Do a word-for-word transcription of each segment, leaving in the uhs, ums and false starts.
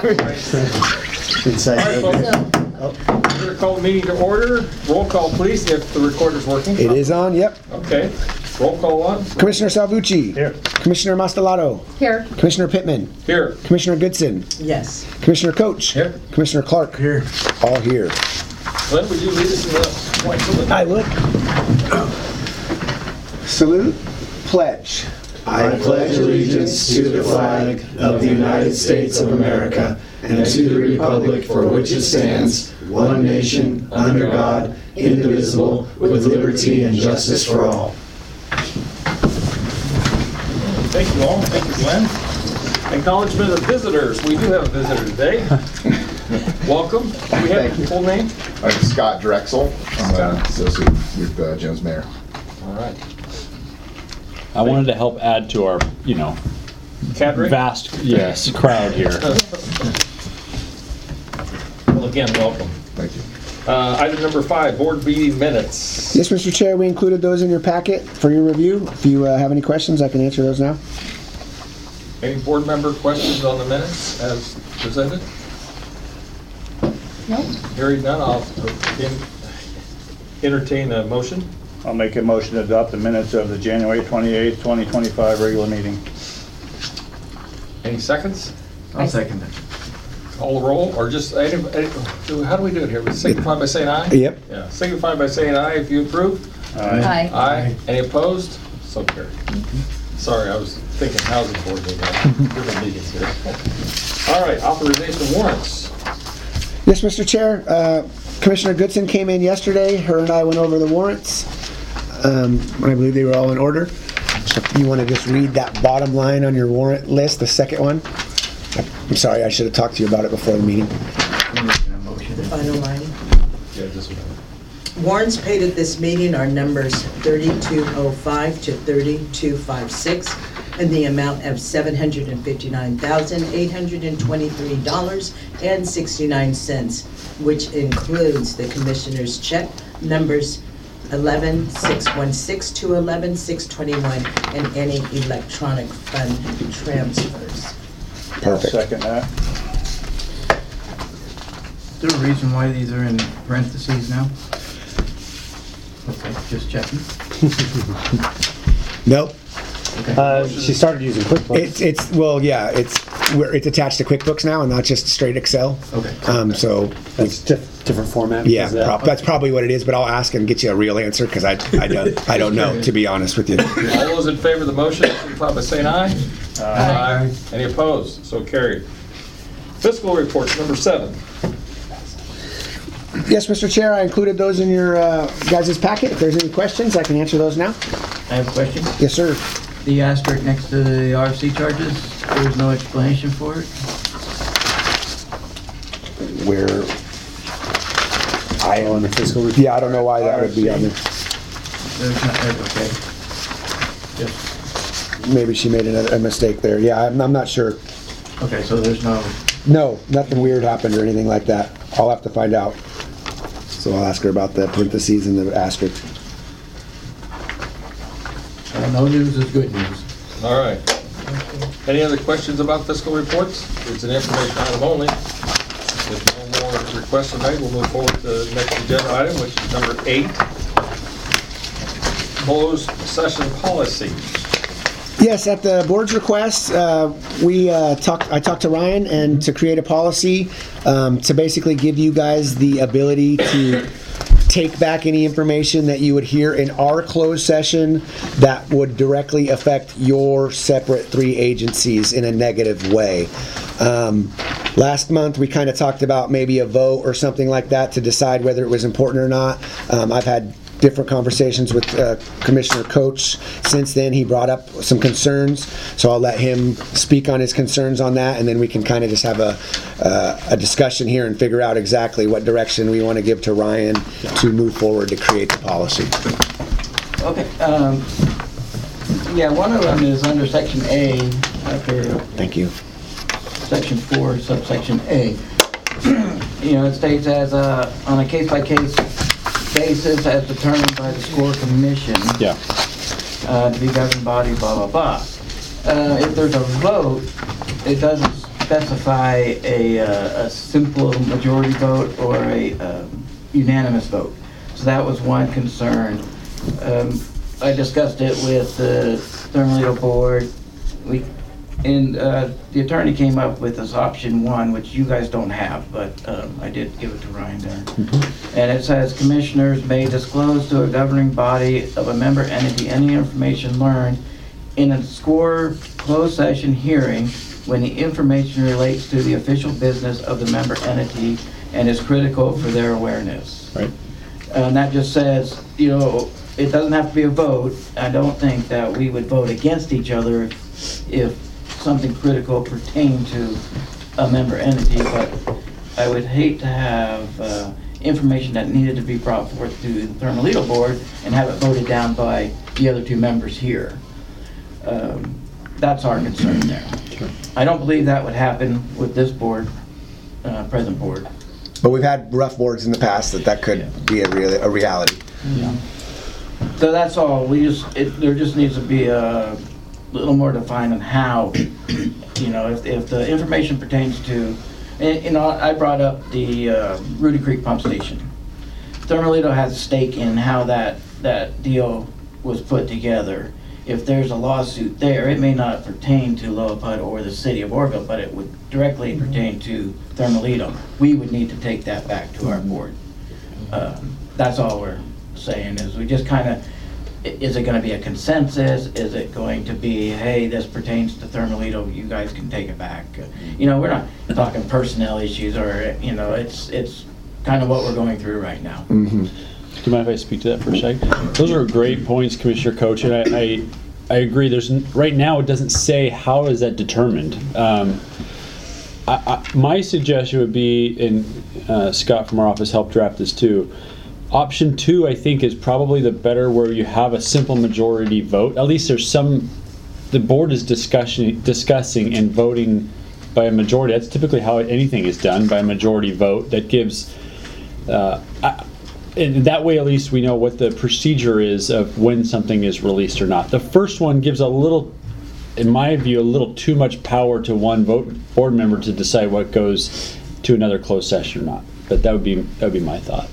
Inside. All right, folks. We're going to call the meeting to order. Roll call, please, if the recorder's working. It is on, yep. Okay. Roll call on. Commissioner Salvucci. Here. Commissioner Mastelato. Here. Commissioner Pittman. Here. Commissioner Goodson. Yes. Commissioner Coach. Here. Commissioner Clark. Here. All here. Glenn, would you lead us in the flag salute? I would. Salute. Pledge. I pledge allegiance to the flag of the United States of America and to the republic for which it stands, one nation, under God, indivisible, with liberty and justice for all. Thank you all. Thank you, Glenn. Acknowledgement of visitors. We do have a visitor today. Welcome. Do we have Thank you. your full name? I'm Scott Drexel. I'm an associate with uh, Jim's mayor. All right. I wanted to help add to our, you know, Cadre? vast, yes, crowd here. Well, again, welcome. Thank you. Uh, item number five, board meeting minutes. Yes, Mister Chair, we included those in your packet for your review. If you uh, have any questions, I can answer those now. Any board member questions on the minutes as presented? No. Hearing none, I'll en- entertain a motion. I'll make a motion to adopt the minutes of the January twenty-eighth, twenty twenty-five regular meeting. Any seconds? I'll second it. Call the roll, or just, any- any- how do we do it here? We signify by saying aye? Yep. Yeah, signify by saying aye if you approve. Aye. Aye. Any opposed? So carried. Sorry, I was thinking housing board meeting. Different meetings here. All right, authorization of warrants. Yes, Mister Chair. Uh, Commissioner Goodson came in yesterday. Her and I went over the warrants. Um, I believe they were all in order. If you want to just read that bottom line on your warrant list, the second one. I'm sorry, I should have talked to you about it before the meeting. The final line. Yeah, this one. Warrants paid at this meeting are numbers thirty-two oh five to thirty-two fifty-six in the amount of seven hundred fifty-nine thousand eight hundred twenty-three dollars and sixty-nine cents, which includes the commissioner's check numbers eleven six sixteen to eleven six twenty-one and any electronic fund transfers. Perfect. Second that. Is there a reason why these are in parentheses now? Okay, just checking. Nope. Uh, she started using QuickBooks. It's, it's well, yeah, it's we're, it's attached to QuickBooks now and not just straight Excel. Okay. Um, so That's diff- different format. yeah, because, uh, prob- that's probably what it is. But I'll ask and get you a real answer because I I don't I don't know, to be honest with you. All those in favor of the motion, signify by saying aye. Aye. Any opposed? So carried. Fiscal reports, number seven. Yes, Mister Chair, I included those in your uh, guys' packet. If there's any questions, I can answer those now. I have a question. Yes, sir. The asterisk next to the R F C charges, there's no explanation for it? Where I on the fiscal report. yeah, I don't know why that would be on there. There's not, there's okay. Just, Maybe she made a, a mistake there. Yeah, I'm, I'm not sure. okay, so there's no, No, nothing weird happened or anything like that. I'll have to find out. So I'll ask her about the parentheses and the asterisk. uh, no news is good news. All right. Any other questions about fiscal reports? It's an information item only. If no more requests are made, we'll move forward to the next agenda item, which is number eight. Closed session policy. Yes, at the board's request, uh, we uh, talked. I talked to Ryan and to create a policy um, to basically give you guys the ability to take back any information that you would hear in our closed session that would directly affect your separate three agencies in a negative way. Um, last month, we kind of talked about maybe a vote or something like that to decide whether it was important or not. Um, I've had different conversations with uh, Commissioner Coach since then. He brought up some concerns, so I'll let him speak on his concerns on that, and then we can kind of just have a, uh, a discussion here and figure out exactly what direction we want to give to Ryan to move forward to create the policy. Okay, um, yeah, one of them is under section A, after Thank you. section four, subsection A. You know, it states as a, on a case-by-case basis as determined by the score commission. Yeah. Uh, to be governed body, blah, blah, blah. Uh, if there's a vote, it doesn't specify a, uh, a simple majority vote or a um, unanimous vote. So that was one concern. Um, I discussed it with the Thermalito board. We, and uh, the attorney came up with this option one, which you guys don't have, but um, I did give it to Ryan there. And it says commissioners may disclose to a governing body of a member entity any information learned in a SCORE closed session hearing when the information relates to the official business of the member entity and is critical for their awareness. Right. And that just says, you know, it doesn't have to be a vote. I don't think that we would vote against each other if, if something critical pertained to a member entity, but I would hate to have uh, information that needed to be brought forth to the Thermalito board and have it voted down by the other two members here. Um, that's our concern there. Sure. I don't believe that would happen with this board, uh, present board. But we've had rough boards in the past that that could be a real a reality. Yeah. So that's all. We just it, there just needs to be a little more defined on how, you know, if if the information pertains to, and, you know, I brought up the uh, Rudy Creek Pump Station. Thermalito has a stake in how that that deal was put together. If there's a lawsuit there, it may not pertain to Loapud or the city of Orville, but it would directly pertain to Thermalito. We would need to take that back to our board. Um, that's all we're saying, is we just kind of, is it going to be a consensus? Is it going to be, hey, this pertains to Thermalito, you guys can take it back? You know, we're not talking personnel issues, or, you know, it's it's kind of what we're going through right now. Mm-hmm. Do you mind if I speak to that for a second? Those are great points, Commissioner Coach, and I, I, I agree. There's n- right now it doesn't say how is that determined. Um, I, I, my suggestion would be, and uh, Scott from our office helped draft this too. Option two, I think, is probably the better, where you have a simple majority vote. At least there's some. The board is discussing, discussing and voting by a majority. That's typically how anything is done, by a majority vote. That gives. Uh, I, And that way, at least we know what the procedure is of when something is released or not. The first one gives a little, in my view, a little too much power to one vote board member to decide what goes to another closed session or not. But that would be that would be my thought.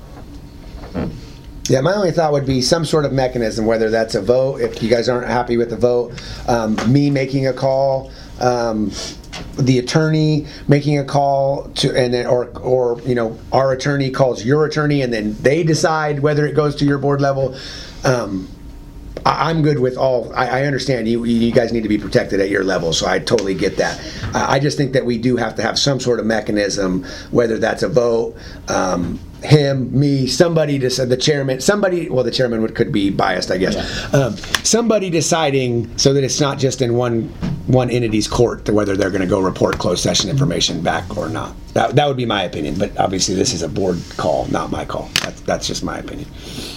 Yeah, my only thought would be some sort of mechanism, whether that's a vote, if you guys aren't happy with the vote, um, me making a call, um, the attorney making a call to, and then, or, or, you know, our attorney calls your attorney, and then they decide whether it goes to your board level. Um, I, I'm good with all, I, I understand you, you guys need to be protected at your level, so I totally get that. I, I just think that we do have to have some sort of mechanism, whether that's a vote, um, him, me, somebody, to, the chairman, somebody, well, the chairman would, could be biased, I guess. Yeah. Um, somebody deciding so that it's not just in one one entity's court to whether they're going to go report closed session information back or not. That, that would be my opinion, but obviously this is a board call, not my call. That's, that's just my opinion.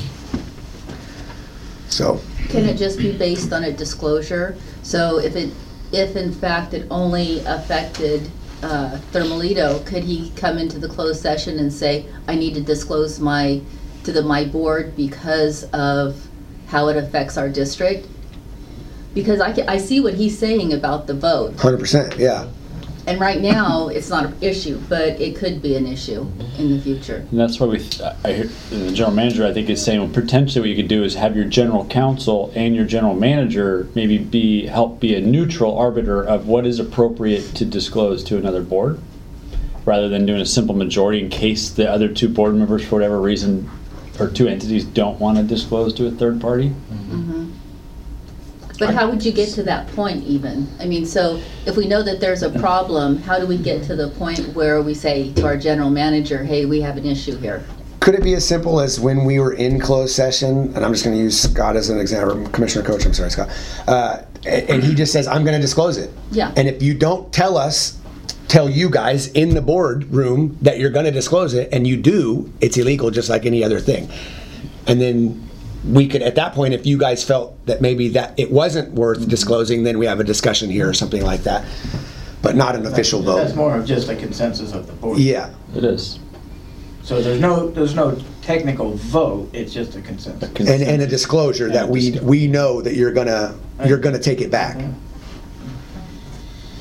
So. Can it just be based on a disclosure? So if it, if in fact it only affected uh, Thermalito, could he come into the closed session and say, I need to disclose my, to the, my board because of how it affects our district? Because I, I see what he's saying about the vote. one hundred percent, yeah. And right now, it's not an issue, but it could be an issue in the future. And that's why we, th- I hear, the general manager, I think, is saying, well, potentially what you could do is have your general counsel and your general manager maybe be, help be a neutral arbiter of what is appropriate to disclose to another board, rather than doing a simple majority in case the other two board members, for whatever reason, or two entities don't want to disclose to a third party. Mm-hmm. But how would you get to that point even? I mean, so if we know that there's a problem, how do we get to the point where we say to our general manager, hey, we have an issue here? Could it be as simple as when we were in closed session, and I'm just going to use Scott as an example, Commissioner Coach, I'm sorry, Scott, uh, and, and he just says, I'm going to disclose it. Yeah. And if you don't tell us, tell you guys in the boardroom that you're going to disclose it, and you do, it's illegal just like any other thing. And then we could, at that point, if you guys felt that maybe that it wasn't worth disclosing, then we have a discussion here or something like that, but not an official vote. That's more of just a consensus of the board. Yeah. It is. So there's no there's no technical vote. It's just a consensus. A consensus. And, and a disclosure And that a we disclosure. we know that you're gonna you're gonna take it back.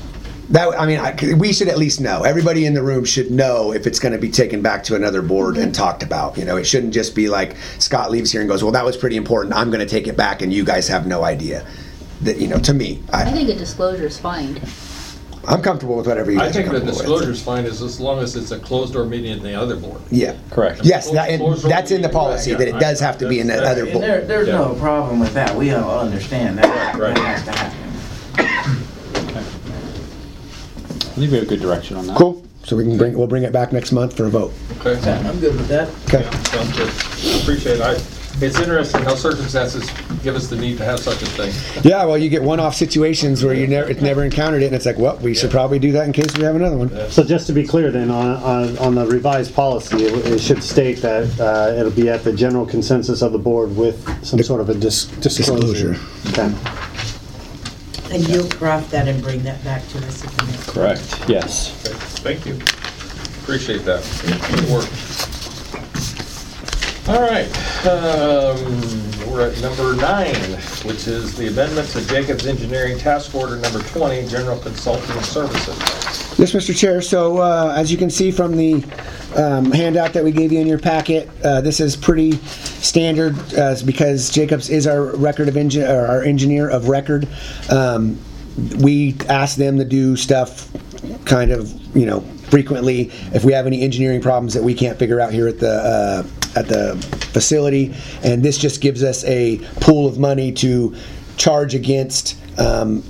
That, I mean, I, we should at least know. Everybody in the room should know if it's going to be taken back to another board and talked about. You know, it shouldn't just be like Scott leaves here and goes, well, that was pretty important. I'm going to take it back and you guys have no idea. That, you know, to me, I I, think a disclosure is fine. I'm comfortable with whatever you I guys think are the comfortable with. disclosure's fine as as long as it's a closed door meeting in the other board. Yeah. Correct. Yes, that, and that's in the policy, that it does have to be in the That's- other And board. there, there's no problem with that, we all understand that, Right. that has to happen. I think we have good direction on that. Cool. So we can bring, we'll bring it back next month for a vote. Okay. I'm good with that. Okay. Yeah, sounds good. Appreciate it. I, it's interesting how circumstances give us the need to have such a thing. Yeah, well, you get one-off situations where you never, it's never encountered it, and it's like, well, we should probably do that in case we have another one. So just to be clear then, on, on, on the revised policy, it, it should state that uh, it'll be at the general consensus of the board with some sort of a dis- disclosure. Okay. And you'll craft that and bring that back to us at the next. Correct, yes. Okay, thank you. Appreciate that. Good work. All right, um, we're at number nine, which is the amendment to Jacobs Engineering Task Order Number twenty, General Consulting Services. Yes, Mister Chair. So uh, as you can see from the um, handout that we gave you in your packet, uh, this is pretty standard uh, because Jacobs is our record of engi- or our engineer of record. Um, we ask them to do stuff kind of, you know, frequently if we have any engineering problems that we can't figure out here at the uh, at the facility, and this just gives us a pool of money to charge against. Um,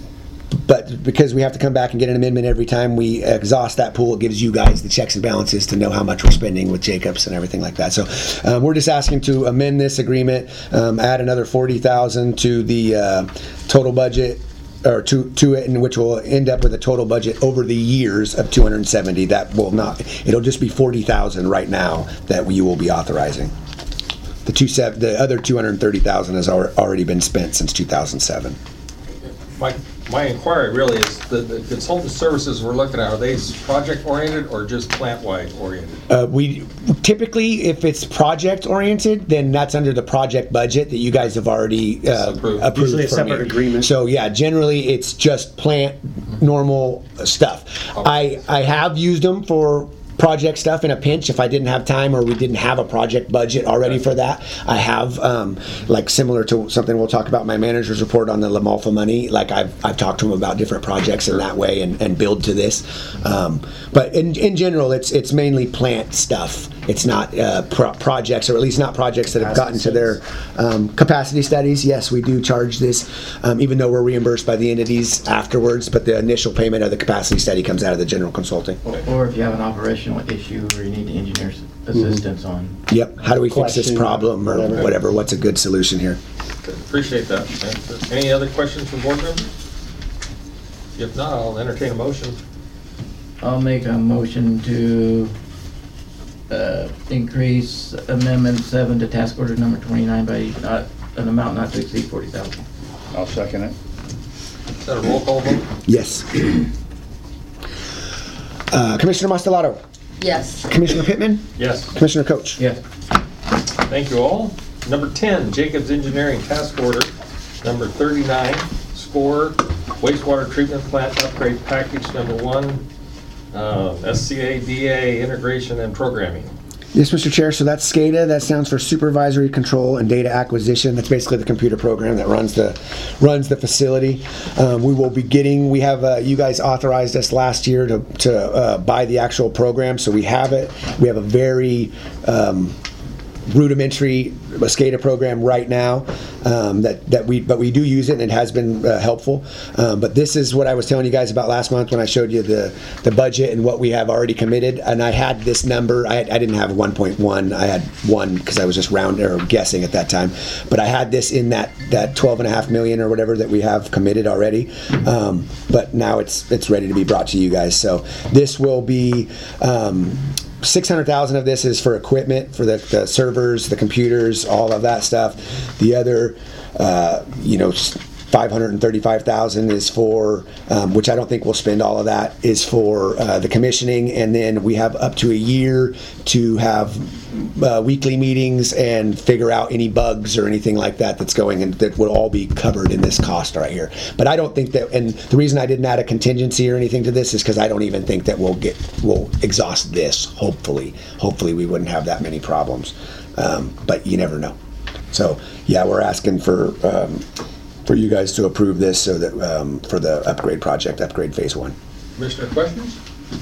But because we have to come back and get an amendment every time we exhaust that pool, it gives you guys the checks and balances to know how much we're spending with Jacobs and everything like that. So um, we're just asking to amend this agreement, um, add another forty thousand dollars to the uh, total budget, or to to it, and which will end up with a total budget over the years of two hundred seventy. That will not. It'll just be forty thousand right now that we will be authorizing. The two sev- the other two hundred thirty thousand has al- already been spent since two thousand seven. My, my inquiry really is, the, the consultant services we're looking at, are they project-oriented or just plant-wide oriented? Uh, we typically, if it's project oriented, then that's under the project budget that you guys have already uh, Approved. approved. Usually a for separate me. agreement. So yeah, generally it's just plant normal stuff. I I have used them for project stuff in a pinch if I didn't have time or we didn't have a project budget already for that. I have, um, like similar to something we'll talk about in my manager's report on the LaMalfa money, like I've, I've talked to him about different projects in that way and, and build to this. Um, but in, in general, it's it's mainly plant stuff. It's not uh, pro- projects, or at least not projects that have gotten to their um, capacity studies. Yes, we do charge this, um, even though we're reimbursed by the entities afterwards, but the initial payment of the capacity study comes out of the general consulting. Or if you have an operational issue or you need the engineer's assistance on. Yep. How do we fix this Question, problem or whatever. whatever? What's a good solution here? Appreciate that. Any other questions from board members? If not, I'll entertain a motion. I'll make a motion to uh, increase amendment seven to task order number twenty-nine by not, an amount not to exceed forty thousand. I'll second it. Is that a roll call vote? Yes. Uh, Commissioner Mastelado, Yes. Commissioner Pittman, Yes. Commissioner Coach. Yes. Thank you all. Number ten, Jacobs Engineering Task Order Number thirty-nine, SCORE Wastewater Treatment Plant Upgrade Package Number one, uh, S C A D A Integration and Programming. Yes, Mister Chair. So that's SCADA. That stands for Supervisory Control and Data Acquisition. That's basically the computer program that runs the runs the facility. Um, we will be getting. We have uh, you guys authorized us last year to to uh, buy the actual program, so we have it. We have a very um, rudimentary SCADA program right now um, that that we but we do use it, and it has been uh, helpful. Um, but this is what I was telling you guys about last month when I showed you the the budget and what we have already committed. And I had this number. I, I didn't have one point one. I had one because I was just round or guessing at that time. But I had this in that that twelve and a half million or whatever that we have committed already. Um, but now it's it's ready to be brought to you guys. So this will be. Um, six hundred thousand of this is for equipment, for the, the servers, the computers, all of that stuff. The other, uh, you know, five hundred thirty-five thousand is for, um, which I don't think we'll spend all of that, is for uh, the commissioning, and then we have up to a year to have uh, weekly meetings and figure out any bugs or anything like that that's going, and that would all be covered in this cost right here. But I don't think that, and the reason I didn't add a contingency or anything to this is because I don't even think that we'll get, we'll exhaust this, hopefully. Hopefully we wouldn't have that many problems, um, but you never know. So, yeah, we're asking for um, for you guys to approve this so that um, for the upgrade project, upgrade phase one. Commissioner, questions?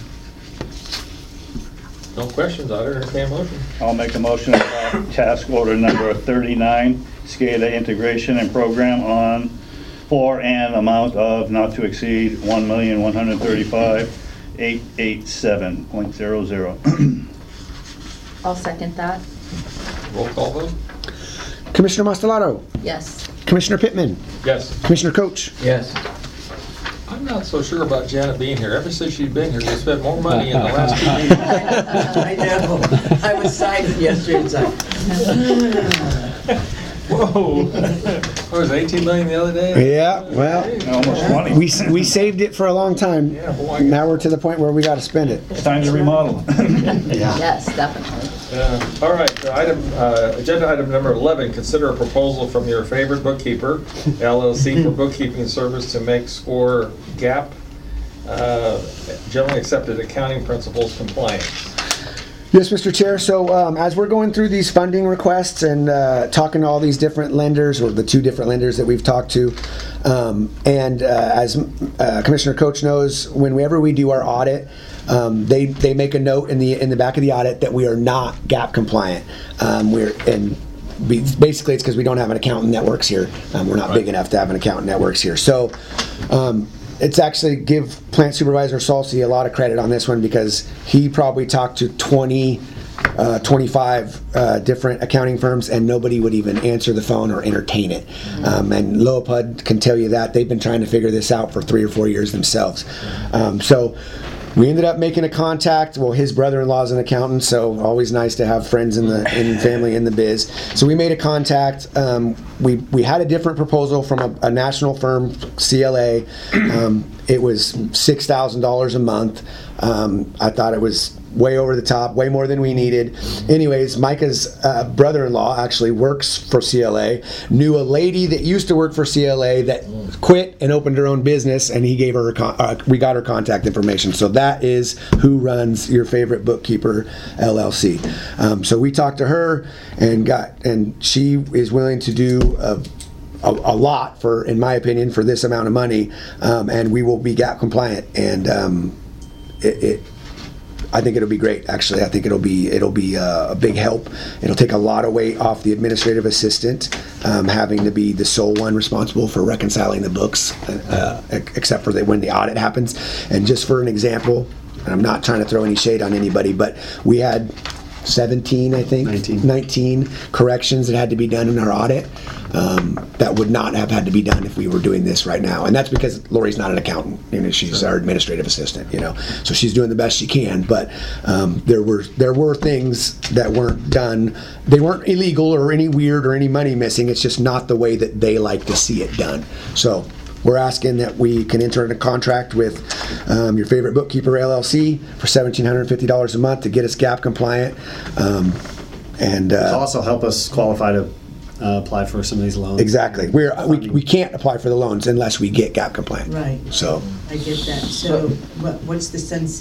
No questions, I'll entertain a motion. I'll make a motion to adopt task order number thirty-nine, SCADA integration and program on for an amount of not to exceed one million one hundred thirty-five thousand eight hundred eighty-seven point zero zero. I'll second that. Roll call vote? Commissioner Mastellato, Yes. Commissioner Pittman, Yes. Commissioner Coach. Yes. I'm not so sure about Janet being here. Ever since she's been here, we spent more money in the last two meetings. I know. I was signing yesterday. It's like, Whoa. What was it, eighteen million the other day? Yeah, well, Almost twenty. we we saved it for a long time. Yeah, boy. Now we're to the point where we got to spend it. It's time to remodel. Yes, definitely. Yeah. All right, uh, item, uh, agenda item number eleven, consider a proposal from your favorite bookkeeper, L L C, for bookkeeping service to make SCORE GAP, uh, generally accepted accounting principles compliant. Yes, Mister Chair. So um, as we're going through these funding requests and uh, talking to all these different lenders, or the two different lenders that we've talked to, um, and uh, as uh, Commissioner Coach knows, whenever we do our audit, um, they they make a note in the in the back of the audit that we are not GAP compliant. Um, we're and we, basically it's because we don't have an accountant that works here. Um, we're not big enough to have an accountant that works here. So. Um, It's actually give Plant Supervisor Salsi a lot of credit on this one, because he probably talked to twenty, uh, twenty-five uh, different accounting firms, and nobody would even answer the phone or entertain it. Um, and Loapud can tell you that they've been trying to figure this out for three or four years themselves. Um, so we ended up making a contact. Well, his brother-in-law is an accountant, so always nice to have friends in the in family in the biz. So we made a contact. Um, we we had a different proposal from a, a national firm, C L A. Um, it was six thousand dollars a month. Um, I thought it was way over the top, way more than we needed. Anyways, Micah's uh, brother-in-law actually works for C L A, knew a lady that used to work for C L A that quit and opened her own business, and he gave her, a con- uh, we got her contact information. So that is who runs your favorite bookkeeper, L L C. Um, so we talked to her and got, and she is willing to do a A, a lot for, in my opinion, for this amount of money, um, and we will be GAP compliant. And um, it, it, I think it'll be great. Actually, I think it'll be it'll be uh, a big help. It'll take a lot of weight off the administrative assistant, um, having to be the sole one responsible for reconciling the books, uh, except for the, when the audit happens. And just for an example, and I'm not trying to throw any shade on anybody, but we had seventeen, I think, nineteen. nineteen corrections that had to be done in our audit. Um, that would not have had to be done if we were doing this right now, and that's because Lori's not an accountant. You know, she's our administrative assistant. You know, so she's doing the best she can. But um, there were there were things that weren't done. They weren't illegal or any weird or any money missing. It's just not the way that they like to see it done. So we're asking that we can enter into a contract with um, your favorite bookkeeper, L L C, for one thousand seven hundred fifty dollars a month to get us GAP compliant, um, and uh, It'll also help us qualify to uh, apply for some of these loans. exactly. We're we, we can't apply for the loans unless we get GAP compliant. right. So I get that. So what, what's the sense?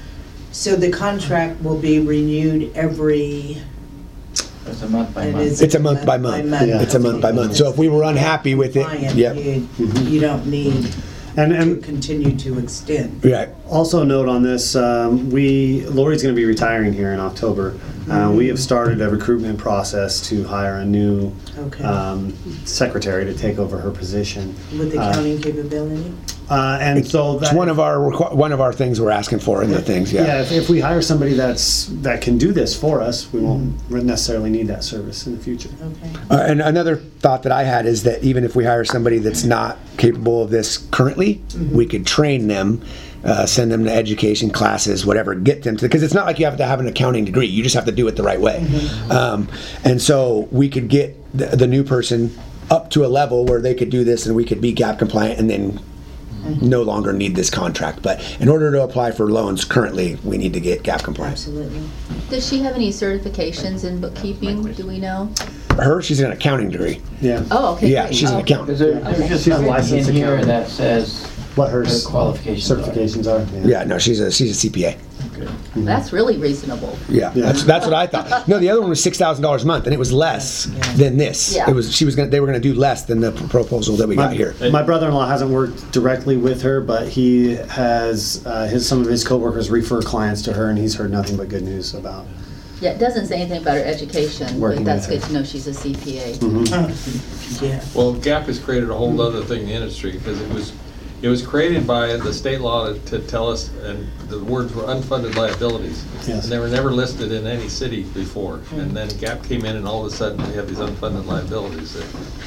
So the contract will be renewed every, It's a month by and month. is it's it a month by month. Yeah. It's a month by month. So if we were unhappy with it, Compliant, yep. you, you don't need And to and continue to extend. Right. also note on this, um, we Lori's going to be retiring here in October. Uh, we have started a recruitment process to hire a new Okay. um, secretary to take over her position. With Uh, accounting capability? Uh, and so It's that, one of our requ- one of our things we're asking for in the things. Yeah. yeah, if, if we hire somebody that's that can do this for us, we won't necessarily need that service in the future. Okay. Uh, and another thought that I had is that even if we hire somebody that's not capable of this currently, we could train them, uh, send them to education classes, whatever, get them to, because it's not like you have to have an accounting degree. You just have to do it the right way. Um, and so we could get the, the new person up to a level where they could do this and we could be gap compliant and then no longer need this contract. But in order to apply for loans currently, we need to get gap compliant. Absolutely. Does she have any certifications in bookkeeping? Do we know? Her, she's an accounting degree. Yeah. Oh, okay. Yeah, great. she's an Oh. accountant. Because there, there's just She's a something licensed in here accountant. that says What her her s- qualifications are. certifications are. Yeah, no, she's a she's a C P A. That's really reasonable. Yeah, Yeah. that's that's what I thought. No, the other one was six thousand dollars a month, and it was less than this. Yeah. It was she was gonna they were gonna do less than the pr- proposal that we got My, here. my brother-in-law hasn't worked directly with her, but he has uh, his some of his coworkers refer clients to her, and he's heard nothing but good news about. Yeah, it doesn't say anything about her education, Working but that's with good her. to know she's a C P A. Yeah. Well, GAP has created a whole other thing in the industry, because it was, it was created by the state law to, to tell us, and the words were unfunded liabilities. Yes. And they were never listed in any city before. And then GAP came in and all of a sudden we have these unfunded liabilities. It-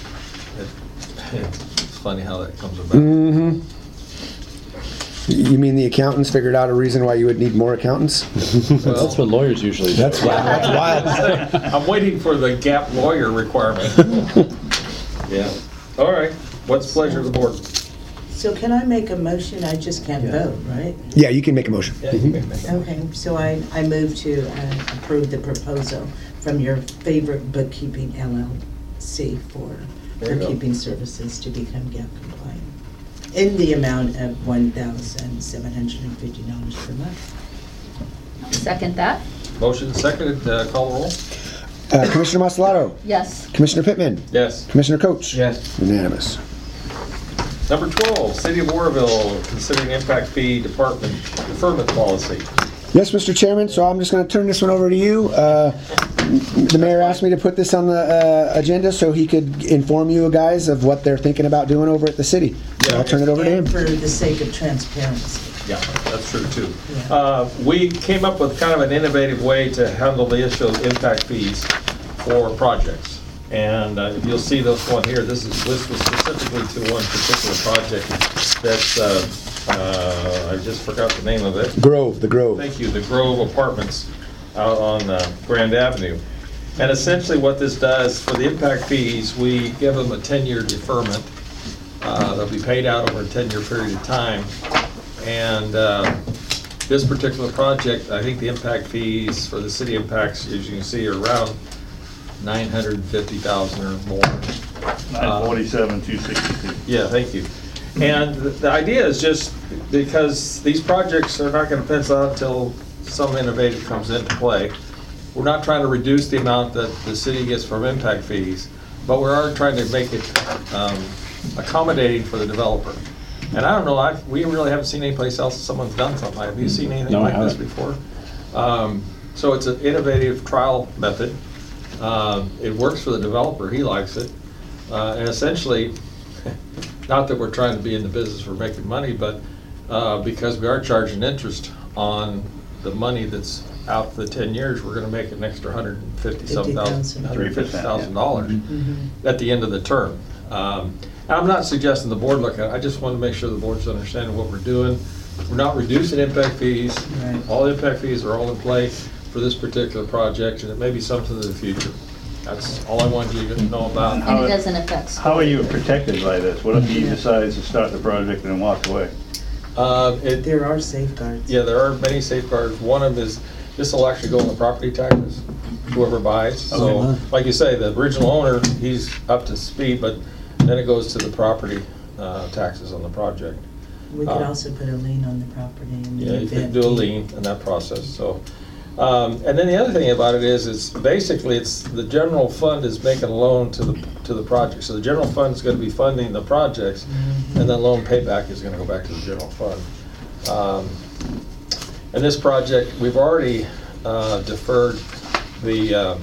it- It's funny how that comes about. Mm-hmm. You mean the accountants figured out a reason why you would need more accountants? That's what lawyers usually do. That's wild. That's wild. I'm waiting for the GAP lawyer requirement. Yeah. All right. What's the pleasure of the board? So can I make a motion? I just can't vote, right? Yeah, you can make a motion. Yeah, you may make it. Okay, so I, I move to uh, approve the proposal from your favorite bookkeeping L L C for There you go. bookkeeping services to become GAP compliant in the amount of one thousand seven hundred fifty dollars per month. I'll second that. Motion seconded, uh, call the roll? Uh, Commissioner Masalado, Yes. Commissioner Pittman, Yes. Commissioner Coach. Yes. Unanimous. Number twelve, City of Oroville, considering impact fee department deferment policy. Yes, Mister Chairman, so I'm just going to turn this one over to you. Uh, The mayor asked me to put this on the uh, agenda so he could inform you guys of what they're thinking about doing over at the city. So I'll turn it over to him. And for the sake of transparency. Yeah, that's true too. Yeah. Uh, We came up with kind of an innovative way to handle the issue of impact fees for projects. And uh, you'll see this one here, this is, this was specifically to one particular project that's, uh, uh, I just forgot the name of it. Grove, the Grove. Thank you, the Grove Apartments out on uh, Grand Avenue. And essentially what this does, for the impact fees, we give them a ten-year deferment. Uh, They'll be paid out over a ten-year period of time. And uh, this particular project, I think the impact fees for the city impacts, as you can see, are around nine hundred fifty thousand or more. nine forty-seven, two sixty-two. Yeah, thank you. And the the idea is just because these projects are not going to pencil out until some innovative comes into play. We're not trying to reduce the amount that the city gets from impact fees, but we are trying to make it um, accommodating for the developer. And I don't know, I, we really haven't seen any place else that someone's done something like. Have you seen anything No, I like this haven't. before? Um, So it's an innovative trial method. Um, It works for the developer, he likes it. Uh, And essentially, not that we're trying to be in the business for making money, but uh, because we are charging interest on the money that's out for the ten years, we're gonna make an extra hundred and fifty some thousand, fifty thousand. hundred and fifty thousand dollars Mm-hmm. at the end of the term. Um, and I'm not suggesting the board look at it, I just want to make sure the board's understanding what we're doing. We're not reducing impact fees. Right. All impact fees are all in play for this particular project, and it may be something in the future. That's all I wanted you to know about. And it doesn't affect school. How are you protected by this? What if he decides to start the project and then walk away? Uh, it, There are safeguards. Yeah, there are many safeguards. One of them is, this will actually go on the property taxes, whoever buys. So, Okay. like you say, the original owner, he's up to speed, but then it goes to the property uh, taxes on the project. We could Uh, also put a lien on the property in the Yeah, you event. can do a lien in that process, so. Um, And then the other thing about it is, is basically, it's, the general fund is making a loan to the, to the project. So the general fund is gonna be funding the projects, and then loan payback is gonna go back to the general fund. Um, And this project, we've already uh, deferred the um,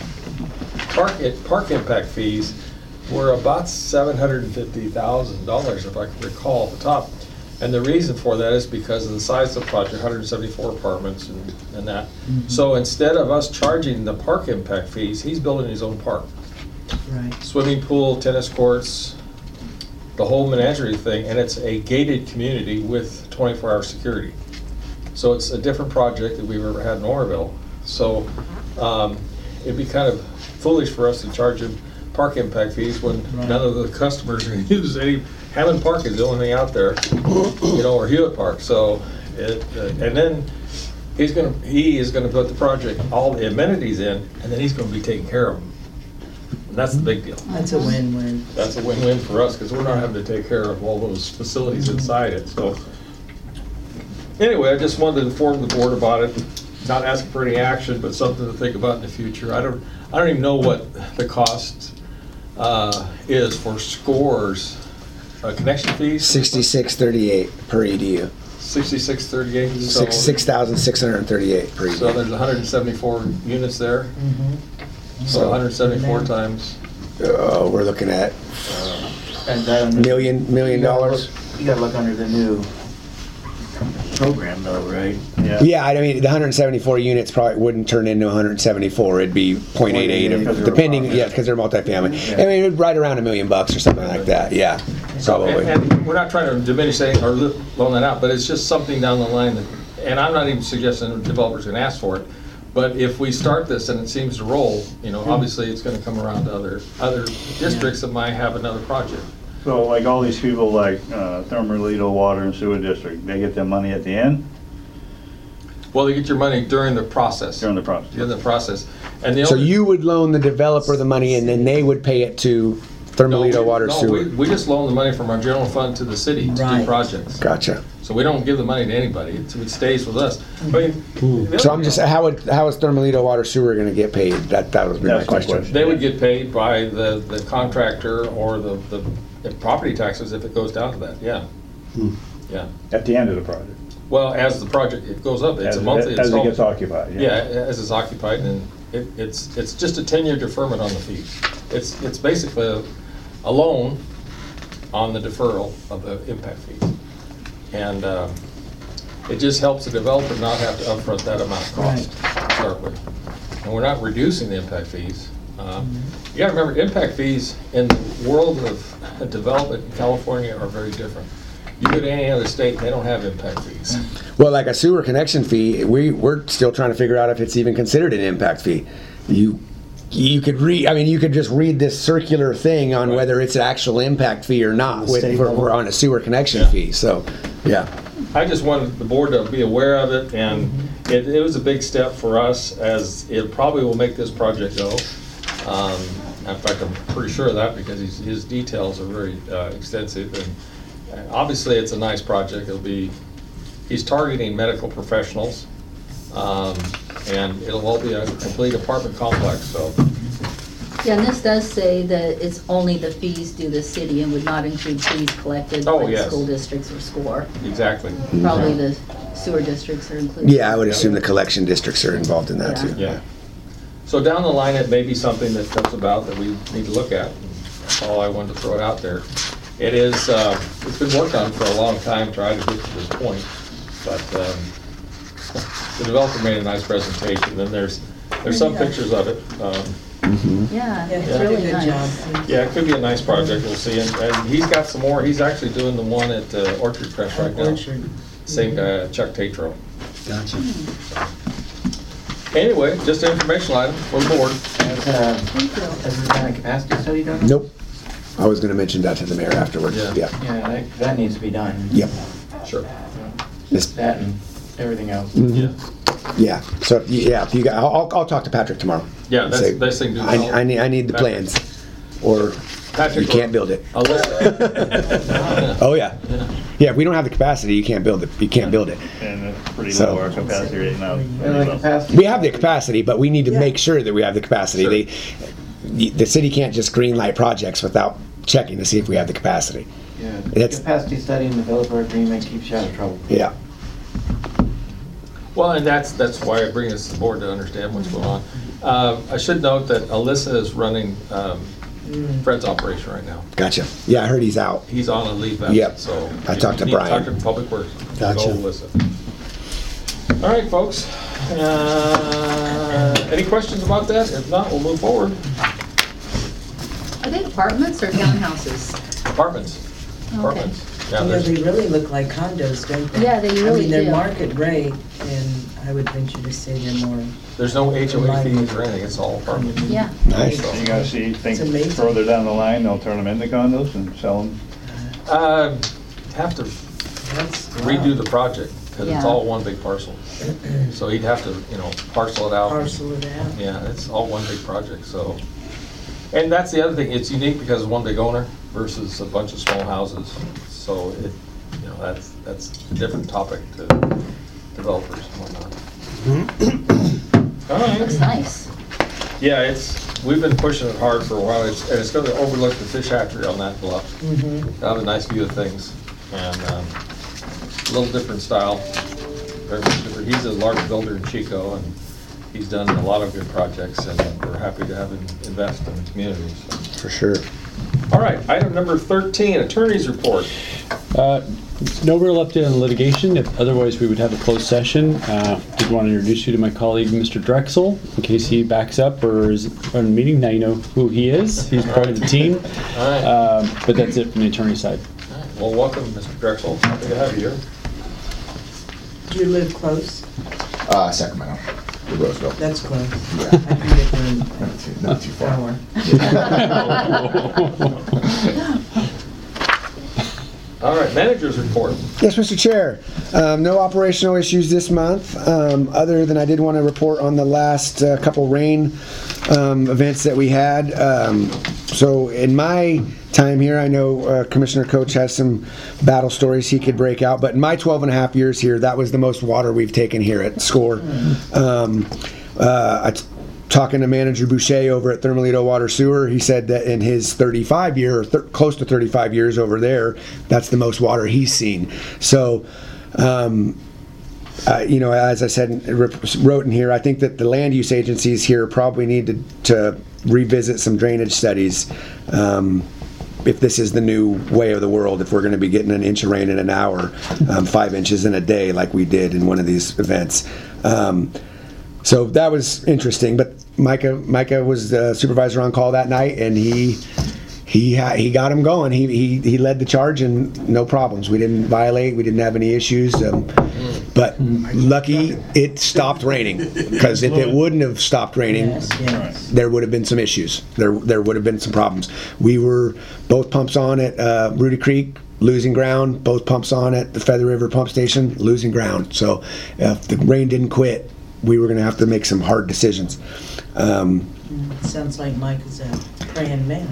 park, park impact fees were about seven hundred fifty thousand dollars, if I can recall off the top. And the reason for that is because of the size of the project, one hundred seventy-four apartments and, and that. So instead of us charging the park impact fees, he's building his own park. Right. Swimming pool, tennis courts, the whole menagerie thing, and it's a gated community with twenty-four hour security. So it's a different project that we've ever had in Oroville. So um, it'd be kind of foolish for us to charge him park impact fees when none of the customers are gonna use any. Hammond Park is the only thing out there, you know, or Hewitt Park, so it, uh, and then he's gonna, he is gonna put the project, all the amenities in, and then he's gonna be taking care of them. And that's the big deal. That's a win-win. That's a win-win for us, because we're not having to take care of all those facilities inside it, so. Anyway, I just wanted to inform the board about it, not asking for any action, but something to think about in the future. I don't, I don't even know what the cost uh, is for SCORE's uh, connection fees. Sixty-six thirty-eight per E D U. Sixty-six thirty-eight. Six six thousand six hundred thirty-eight per E D U. So there's one hundred seventy-four units there. So one hundred seventy-four times. Oh, we're looking at And that, million million you gotta dollars. look- You gotta look under the new program though, right? Yeah. Yeah, I mean, the one hundred seventy-four units probably wouldn't turn into one hundred seventy-four. It'd be point eight eight, Because they're depending, apartment. yeah, because they're multifamily. I mean, it'd right around a million bucks or something like that, yeah, So, and, probably. and we're not trying to diminish anything or li- loan that out, but it's just something down the line that, and I'm not even suggesting the developers can ask for it, but if we start this and it seems to roll, you know, obviously it's gonna come around to other, other districts that might have another project. So like all these people like uh, Thermalito Water and Sewer District, they get their money at the end Well, you get your money during the process. during the process? During the process. And the So only- you would loan the developer the money and then they would pay it to No, Thermalito we- Water no, Sewer? we- We just loan the money from our general fund to the city to do Right. projects. Gotcha. So we don't give the money to anybody, It's- it stays with us. I mean, So I'm just, how would, how is Thermalito Water Sewer gonna get paid? That, that was my That's my question. question. They would get paid by the, the contractor or the, the the property taxes if it goes down to that, yeah. Yeah. At the end of the project? Well, as the project, it goes up, it's As a it- monthly As it gets installment. occupied, Yeah, as it's occupied, and it, it's, it's just a ten-year deferment on the fees. It's, it's basically a, a loan on the deferral of the impact fees. And uh, it just helps the developer not have to upfront that amount of cost to start with. And we're not reducing the impact fees. Uh, You gotta remember, impact fees in the world of development in California are very different. You go to any other state, they don't have impact fees. Well, like a sewer connection fee, we, we're still trying to figure out if it's even considered an impact fee. You, you could read, I mean, you could just read this circular thing on Right. whether it's an actual impact fee or not, with, State for, level. for on a sewer connection Yeah. fee, so, yeah. I just wanted the board to be aware of it, and it, it was a big step for us, as it probably will make this project go. Um, in fact, I'm pretty sure of that, because his, his details are very uh, extensive, and uh, obviously it's a nice project. It'll be, he's targeting medical professionals, um, and it'll all be a complete apartment complex, so. Yeah, and this does say that it's only the fees due the city and would not include fees collected Oh, by the yes. school districts or SCORE. Exactly. Probably the sewer districts are included. Yeah, I would assume the collection districts are involved in that Yeah. too. Yeah. So down the line, it may be something that comes about that we need to look at. That's all I wanted to throw it out there. It is, uh, it's been worked on for a long time, trying to get to this point, but um, the developer made a nice presentation, and there's, there's some pictures of it. Um, Yeah, Yeah, it's he did a really good nice. job. Yeah, it could be a nice project, we'll see. And and he's got some more, he's actually doing the one at uh, Orchard Crest right now. Orchard. Same guy, Chuck Tatro. Gotcha. Anyway, just an informational item for the board. Has, uh, Thank you. has there been a capacity study done? Nope. I was gonna mention that to the mayor afterwards, Yeah. yeah. Yeah, that, that needs to be done. Yep. Sure. This- That and everything else. Yeah. Yeah, so, if you- yeah, if you got, I'll, I'll talk to Patrick tomorrow. Yeah, that's Say, the best thing to do. I, I need, I need the plans, or Patrick you can't build it. Alyssa. Oh, yeah. Yeah, if we don't have the capacity, you can't build it, you can't build it. And it's pretty So- low, our capacity right now. And the capacity. We have the capacity, but we need to Yeah. make sure that we have the capacity. Sure. They, the- the city can't just green light projects without checking to see if we have the capacity. Yeah, That's- capacity study and developer agreement keeps you out of trouble. Yeah. Well, and that's, that's why I bring this to the board, to understand what's going on. Uh, I should note that Alyssa is running um, Fred's operation right now. Gotcha. Yeah, I heard he's out. He's on a leave Yep. absence, so. I talked to you need Brian. Talk to Public Works. Gotcha. Go Alyssa. All right, folks. Uh, Any questions about that? If not, we'll move forward. Are they apartments or townhouses? Apartments. Okay. Apartments. Yeah, You know, there's- they really look like condos, don't they? Yeah, they I really mean, they're do. market rate, and I would venture to say they're more. There's no H O A fees or anything, it's all apartment. Yeah. Nice. You gotta see, think It's amazing. further down the line, they'll turn them into condos and sell them. Uh, have to That's- redo the project, because it's Yeah. all one big parcel. So he'd have to, you know, parcel it out. Parcel it out. Yeah, it's all one big project, so. And that's the other thing, it's unique because it's one big owner versus a bunch of small houses. So it, you know, that's, that's a different topic to developers and whatnot. All right. Looks nice. Yeah, it's, we've been pushing it hard for a while, it's, and it's gonna overlook the fish hatchery on that bluff. Have a nice view of things, and, um, a little different style, very much different. He's a large builder in Chico, and he's done a lot of good projects, and we're happy to have him invest in the community. so. For sure. All right, item number thirteen, attorney's report. Uh, No real update on litigation, if otherwise we would have a closed session. Uh, Did want to introduce you to my colleague, Mister Drexel, in case he backs up or is on a meeting. Now you know who he is. He's part of the team. All right. Um, But that's it from the attorney side. All right. Well, welcome, Mister Drexel, happy to have you here. Do you live close? Uh, Sacramento, the Roseville. That's close. Yeah. I can get there in Not too, not too an far. hour. All right, manager's report. Yes, Mister Chair. Um, no operational issues this month, um, other than I did want to report on the last uh, couple rain um, events that we had. Um, so in my time here, I know uh, Commissioner Coach has some battle stories he could break out, but in my twelve and a half years here, that was the most water we've taken here at SCORE. Um, uh, I t- Talking to Manager Boucher over at Thermalito Water Sewer, he said that in his thirty-five year, or thir- close to thirty-five years over there, that's the most water he's seen. So, um, uh, you know, as I said, wrote in here, I think that the land use agencies here probably need to, to revisit some drainage studies. Um, if this is the new way of the world, if we're going to be getting an inch of rain in an hour, um, five inches in a day, like we did in one of these events. Um, So that was interesting, but Micah Micah was the supervisor on call that night, and he he ha- he got him going. He, he he led the charge, and no problems. We didn't violate. We didn't have any issues. Um, but lucky it stopped raining, because if it wouldn't have stopped raining, Yes, yes. there would have been some issues. There there would have been some problems. We were both pumps on at uh, Rudy Creek, losing ground. Both pumps on at the Feather River Pump Station, losing ground. So if the rain didn't quit, we were going to have to make some hard decisions. Um, Sounds like Mike is a praying man.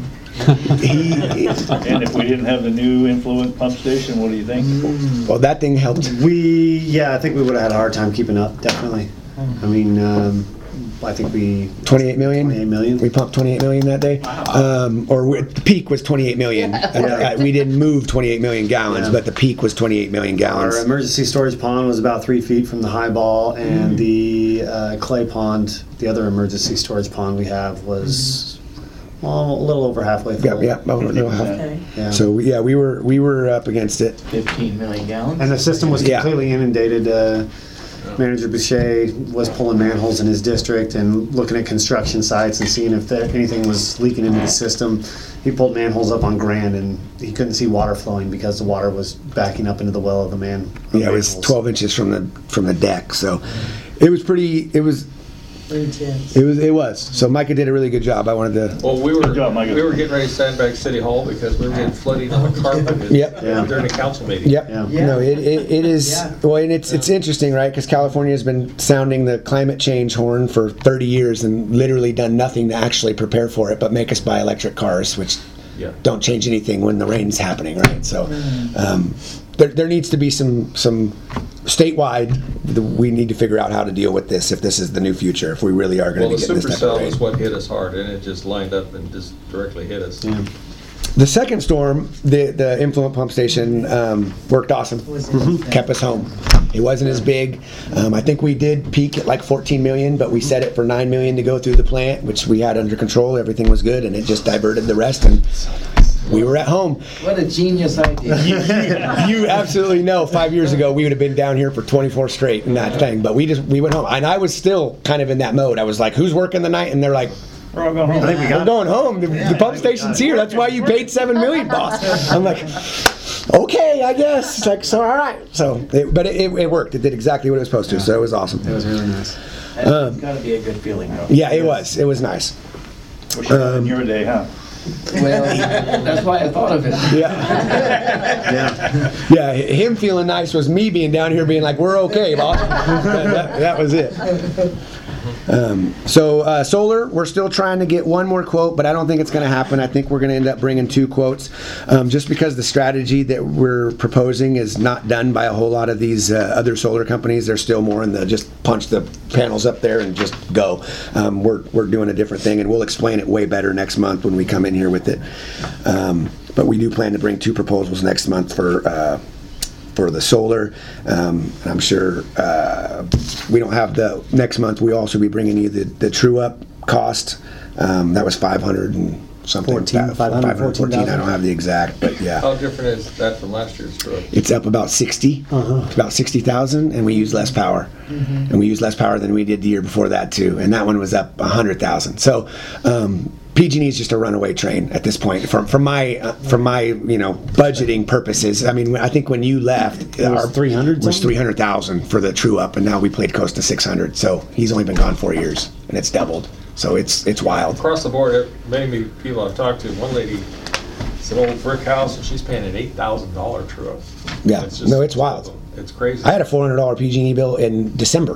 he, And if we didn't have the new influent pump station, what do you think? well, that thing helped. We, yeah, I think we would have had a hard time keeping up, definitely. I mean, um, I think we. twenty-eight million? twenty-eight million. We pumped twenty-eight million that day. Um, or we, the peak was twenty-eight million. Uh, we didn't move twenty-eight million gallons, Yeah. but the peak was twenty-eight million gallons. Our emergency storage pond was about three feet from the high ball, and the uh, clay pond, the other emergency storage pond we have, was well, a little over halfway Yeah, full. yeah. about a little half. Okay. Yeah. So yeah, we were we were up against it. fifteen million gallons. And the system was Yeah. completely inundated. Uh, Manager Boucher was pulling manholes in his district and looking at construction sites and seeing if there, anything was leaking into the system. He pulled manholes up on Grand, and he couldn't see water flowing because the water was backing up into the well of the man. of Yeah, it was manholes. twelve inches from the from the deck. So it was pretty. It was Intense. it was it was. So Micah did a really good job. I wanted to. Well, we were, Good job, Michael. we were getting ready to stand back City Hall because we were getting flooding on the carpet Yep. Yeah. during the council meeting. Yep. Yeah. Yeah. No, it, it, it is. Yeah. Well, and it's it's interesting, right? Because California has been sounding the climate change horn for thirty years and literally done nothing to actually prepare for it, but make us buy electric cars, which Yeah. don't change anything when the rain's happening, right? So um, there there needs to be some some statewide. the- We need to figure out how to deal with this if this is the new future. If we really are going Well, to the be getting this type of supercell rain. is what hit us hard, and it just lined up and just directly hit us. Yeah. The second storm, the the influent pump station um, worked awesome. Was it? Kept us home. It wasn't as big. Um, I think we did peak at like fourteen million, but we set it for nine million to go through the plant, which we had under control. Everything was good, and it just diverted the rest, and we were at home. What a genius idea. You absolutely know. Five years ago, we would have been down here for twenty-four straight in that thing, but we just we went home, and I was still kind of in that mode. I was like, "Who's working the night?" And they're like, We're all going I home. think we "We're got going home. The, the pump station's here. That's why you paid seven million, boss." I'm like, okay, I guess. It's like, so all right. So, it, but it, it, it worked. It did exactly what it was supposed to. So it was awesome. It was really nice. It's gotta be a good feeling, though. Yeah, it was. It was nice. Wish you had in your day, huh? Well, that's why I thought of it. Yeah. Yeah. Yeah, him feeling nice was me being down here being like, we're okay, boss. that, that, that was it. Um, so uh, solar, we're still trying to get one more quote, but I don't think it's going to happen. I think we're going to end up bringing two quotes, um, just because the strategy that we're proposing is not done by a whole lot of these uh, other solar companies. They're still more in the just punch the panels up there and just go. Um, we're we're doing a different thing, and we'll explain it way better next month when we come in here with it. Um, but we do plan to bring two proposals next month for. Uh, for the solar, um, and I'm sure uh, we don't have the next month. We also be bringing you the, the true up cost. Um, that was five hundred and something. fourteen, five hundred fourteen I don't have the exact, but yeah, How different is that from last year's true up? it's up about sixty, Uh-huh. It's about sixty thousand, and we use less power, and we use less power than we did the year before that too, and that one was up a hundred thousand. So. Um, P G and E is just a runaway train at this point. From from my uh, from my you know budgeting purposes, I mean I think when you left, It was our three hundred was something? three hundred thousand for the true up, and now we played close to six hundred. So he's only been gone four years, and it's doubled. So it's it's wild. Across the board, it- many people I've talked to, one lady, it's an old brick house, and she's paying an eight thousand dollar true up. Yeah. It's just- No, it's wild. It's crazy. I had a four hundred dollar P G and E bill in December.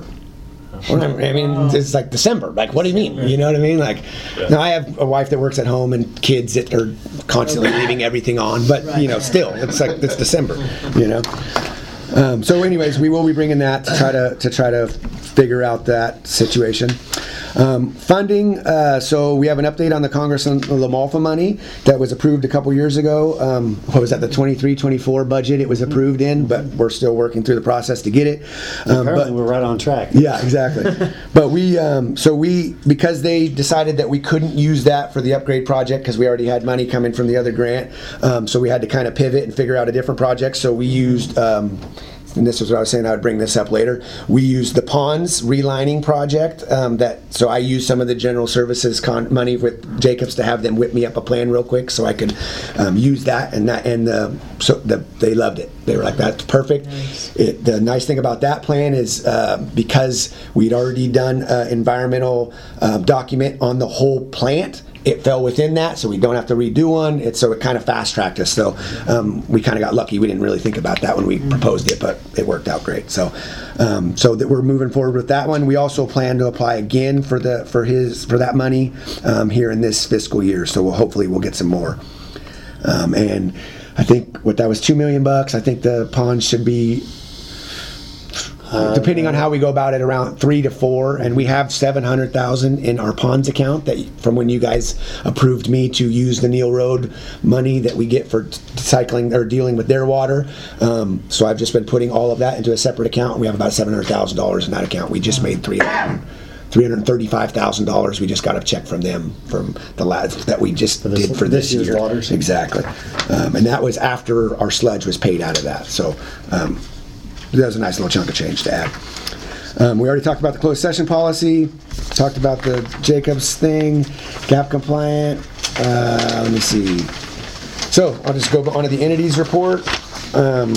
I mean, it's like December. Like, what do you mean? You know what I mean? Like, now I have a wife that works at home and kids that are constantly leaving everything on, but you know, still, it's like it's December. You know. Um, so, anyways, we will be bringing that to try to to try to figure out that situation. Um, funding, uh, so we have an update on the Congress and the LaMalfa money that was approved a couple years ago. Um, what was that, the twenty-three twenty-four budget it was approved in, but we're still working through the process to get it. Um, Apparently, but- we're right on track. yeah, exactly. But we, um, so we, because they decided that we couldn't use that for the upgrade project because we already had money coming from the other grant, um, so we had to kind of pivot and figure out a different project. So we used, um, and this is what I was saying, I would bring this up later. We used the ponds relining project. Um, that so I used some of the general services con- money with Jacobs to have them whip me up a plan real quick so I could um, use that and that and the so the, they loved it. They were like, "That's perfect." It, the nice thing about that plan is uh, because we'd already done an environmental uh, document on the whole plant. It fell within that, so we don't have to redo one. It's so it kind of fast tracked us. So um, we kind of got lucky. We didn't really think about that when we proposed it, but it worked out great. So, um, so that we're moving forward with that one. We also plan to apply again for the for his for that money um, here in this fiscal year. So we'll, hopefully we'll get some more. Um, and I think what that was two million bucks. I think the pond should be. Uh, depending on how we go about it, around three to four, and we have seven hundred thousand in our ponds account that from when you guys approved me to use the Neil Road money that we get for t- cycling or dealing with their water. Um, so I've just been putting all of that into a separate account. We have about seven hundred thousand dollars in that account. We just made three hundred. three hundred thirty-five thousand dollars. We just got a check from them from the lads that we just For this- did for this this, year's year. waters. Exactly, um, and that was after our sludge was paid out of that. So. Um, That was a nice little chunk of change to add. Um, we already talked about the closed session policy, talked about the Jacobs thing, gap compliant. Uh, let me see. So I'll just go on to the entities report. Um,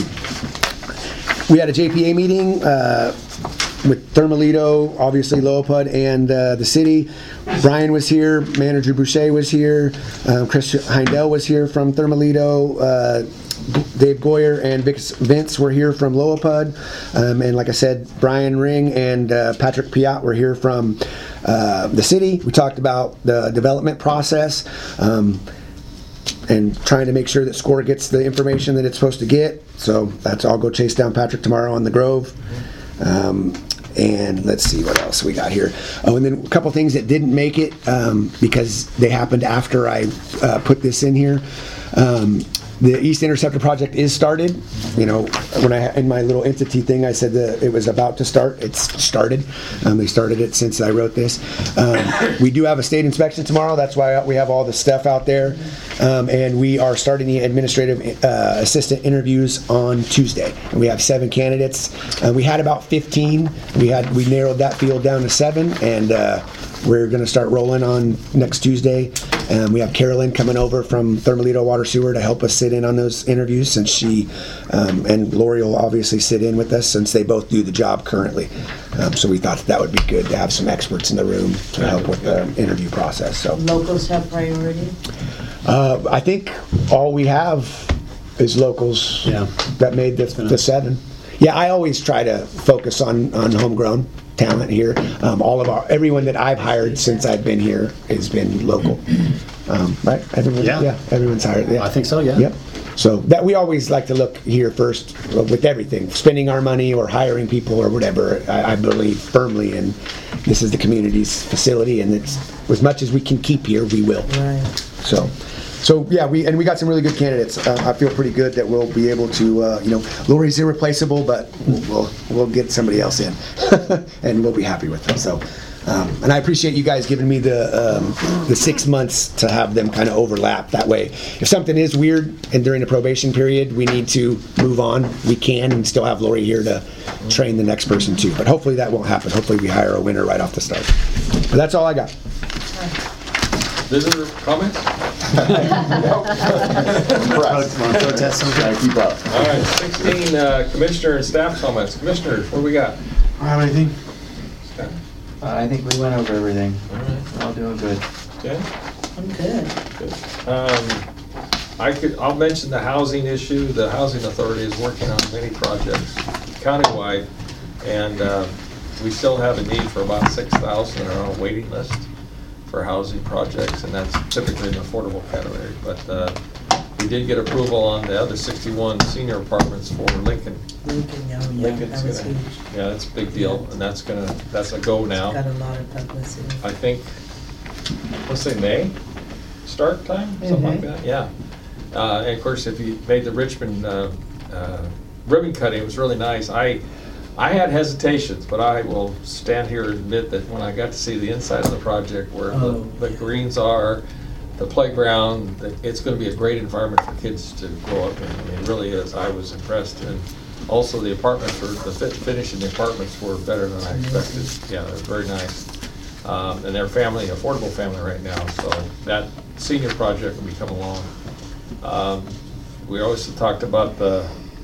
we had a J P A meeting uh, with Thermalito, obviously Loapud, and uh, the city. Brian was here, Manager Boucher was here, um, Chris Heindel was here from Thermalito, uh, Dave Goyer and Vince, Vince were here from Loapud, um, and like I said, Brian Ring and uh, Patrick Piat were here from uh, the city. We talked about the development process um, and trying to make sure that SCORE gets the information that it's supposed to get. So that's I'll go chase down Patrick tomorrow on the Grove. Um, and let's see what else we got here. Oh, and then a couple things that didn't make it um, because they happened after I uh, put this in here. Um, The East Interceptor project is started. You know, when I in my little entity thing, I said that it was about to start. It's started. Um, they started it since I wrote this. Um, we do have a state inspection tomorrow. That's why we have all the stuff out there. Um, and we are starting the administrative uh, assistant interviews on Tuesday. And we have seven candidates. Uh, we had about fifteen. We had we narrowed that field down to seven, and uh, we're going to start rolling on next Tuesday. Um, we have Carolyn coming over from Thermalito Water Sewer to help us sit in on those interviews, since she um, and Lori will obviously sit in with us since they both do the job currently. Um, so we thought that, that would be good to have some experts in the room to help with the interview process. So Locals have priority? uh, I think all we have is locals Yeah. that made the, the seven. Yeah, I always try to focus on, on homegrown talent here. Um, all of our, everyone that I've hired since I've been here has been local. Um, right? Everyone, Yeah. yeah, everyone's hired. Yeah. I think so, yeah. Yep. So that we always like to look here first with everything, spending our money or hiring people or whatever. I, I believe firmly in this is the community's facility, and it's as much as we can keep here, we will. Right. So, so yeah, we and we got some really good candidates. Uh, I feel pretty good that we'll be able to, uh, you know, Lori's irreplaceable, but we'll we'll get somebody else in, and we'll be happy with them. So, um, and I appreciate you guys giving me the um, the six months to have them kind of overlap. That way, if something is weird and during the probation period we need to move on, we can, and still have Lori here to train the next person too. But hopefully that won't happen. Hopefully we hire a winner right off the start. But that's all I got. Visitor comments? Protest something? Gotta keep up. All right, sixteen, uh, commissioner and staff comments. Commissioners, what do we got? I have anything? Scott? Uh, I think we went over everything. All right, We're all doing good. okay. I'm good. Good. Um, I could, I'll mention the housing issue. The Housing Authority is working on many projects countywide, and uh, we still have a need for about six thousand that are on a waiting list for housing projects, and that's typically in the affordable category. But uh, we did get approval on the other sixty-one senior apartments for Lincoln. Lincoln, oh yeah, Lincoln's that was gonna, huge. yeah, that's a big deal, and that's gonna, that's a go now. Got a lot of publicity. I think, let's say May, start time, something like Mhm. that, yeah. Uh, and of course, if you made the Richmond uh, uh, ribbon cutting, it was really nice. I, I had hesitations, but I will stand here and admit that when I got to see the inside of the project, where Oh, the, the greens are, the playground, that it's gonna be a great environment for kids to grow up in. I mean, it really is. I was impressed. And also the apartments were, the fit, finish in the apartments were better than I expected. Yeah, they're very nice. Um, and they're family, affordable family right now, so that senior project will be coming along. Um, we always talked about the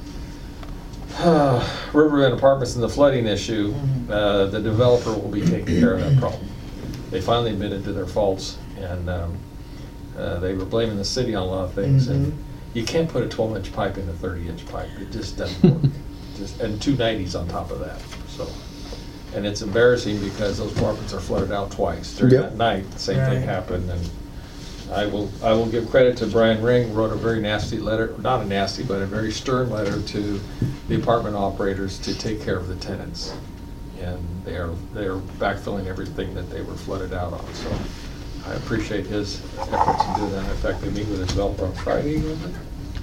uh, Riverbend Apartments and the flooding issue. Uh, the developer will be taking care of that problem. They finally admitted to their faults, and um, uh, they were blaming the city on a lot of things. And you can't put a twelve inch pipe in a thirty inch pipe. It just doesn't work. Just, and two nineties on top of that. So, and it's embarrassing because those apartments are flooded out twice during Yep. that night. The same thing Right. happened, and I will I will give credit to Brian Ring. Wrote a very nasty letter, not a nasty, but a very stern letter to the apartment operators to take care of the tenants, and they are they are backfilling everything that they were flooded out on. So I appreciate his efforts in doing that. In fact, they meet with a developer on Friday. Was it?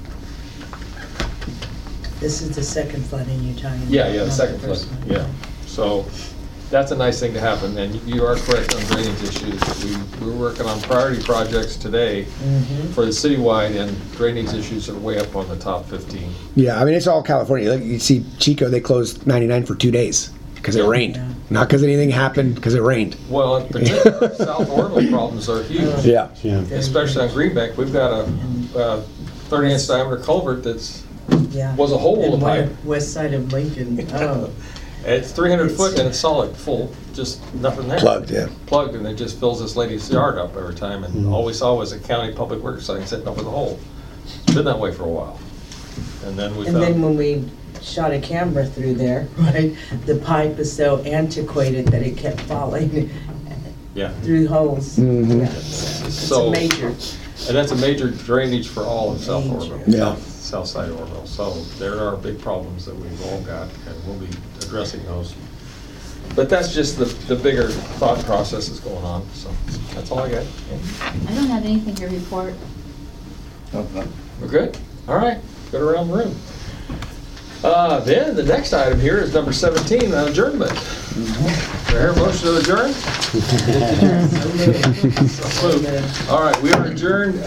This is the second flooding you're talking about. Yeah, yeah, the not second flood, first one. yeah. So that's a nice thing to happen, and you are correct on drainage issues. We, we're working on priority projects today Mhm. for the citywide, and drainage issues are way up on the top fifteen. Yeah, I mean, it's all California. Like, you see Chico, they closed ninety-nine for two days because it rained. Yeah. Not because anything happened, because it rained. Well, in particular, South Orville problems are huge, Yeah. Yeah. especially on Greenbank. We've got a uh, thirty inch diameter culvert that's, Yeah. was a hole in the And pipe. west- West side of Lincoln, oh. It's three hundred foot and it's solid, full, just nothing there. Plugged, yeah. Plugged, and it just fills this lady's yard up every time, and all we saw was a county public works sign sitting over the hole. It's been that way for a while. And then we And then found, when we shot a camera through there, right, the pipe is so antiquated that it kept falling yeah, through holes. Mhm. Yeah, so It's So- a major, and that's a major drainage for all of South Major. Orville. Yeah. South- South side of Orville. So there are big problems that we've all got, and we'll be addressing those. But that's just the, the bigger thought process is going on, so that's all I got. I don't have anything to report. We're good? All right, go around the room. Uh, then the next item here is number seventeen, adjournment. Do I hear a motion to adjourn? so All right, we are adjourned